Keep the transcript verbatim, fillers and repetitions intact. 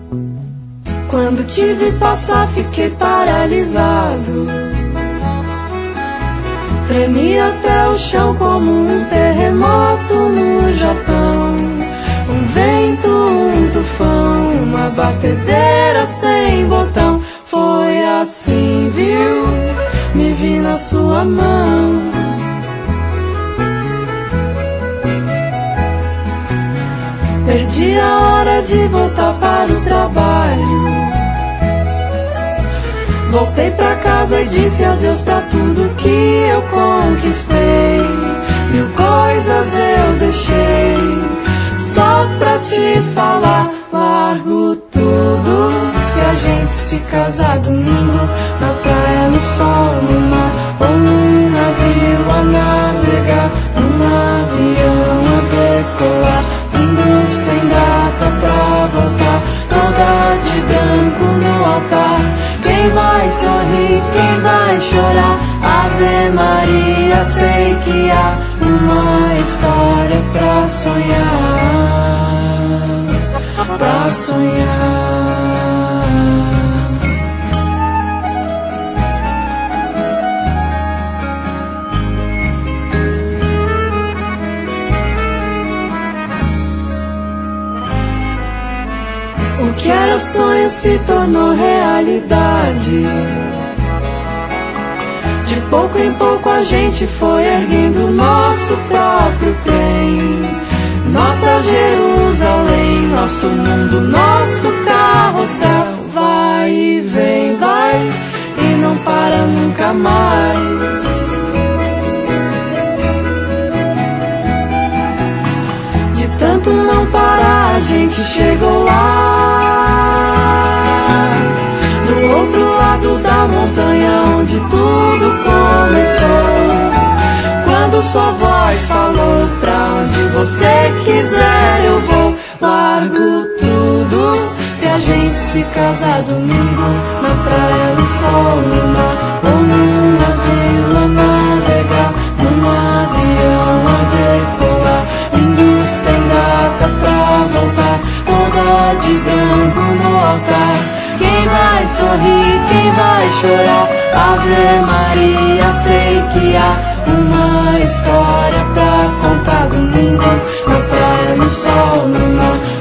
Quando te vi passar fiquei paralisado. Tremi até o chão como um terremoto no Japão. Um vento, um tufão, uma batedeira sem botão. Foi assim, viu? Me vi na sua mão. Perdi a hora de voltar para o trabalho. Voltei pra casa e disse adeus pra tudo que eu conquistei. Mil coisas eu deixei só pra te falar. Largo tudo se a gente se casar domingo, na praia, no sol, no mar, ou num navio a navegar, num avião a decolar, indo sem data pra voltar, toda de branco no altar. Quem vai sorrir, quem vai chorar? Ave Maria, sei que há uma história pra sonhar, pra sonhar. O que era sonho se tornou realidade. De pouco em pouco a gente foi erguendo nosso próprio trem. Nossa Jerusalém, nosso mundo, nosso carrossel. Vai e vem, vai e não para nunca mais. De tanto não parar a gente chegou lá, do outro lado da montanha onde tudo começou. Quando sua voz falou, pra onde você quiser eu vou. Largo tudo se a gente se casar domingo, na praia, no sol, no mar, ou num navio a navegar, num avião a decolar, indo sem data pra voltar, toda de branco no altar. Quem vai sorrir, quem vai chorar? Ave Maria, sei que há uma história pra contar domingo, na praia, no sol, no mar,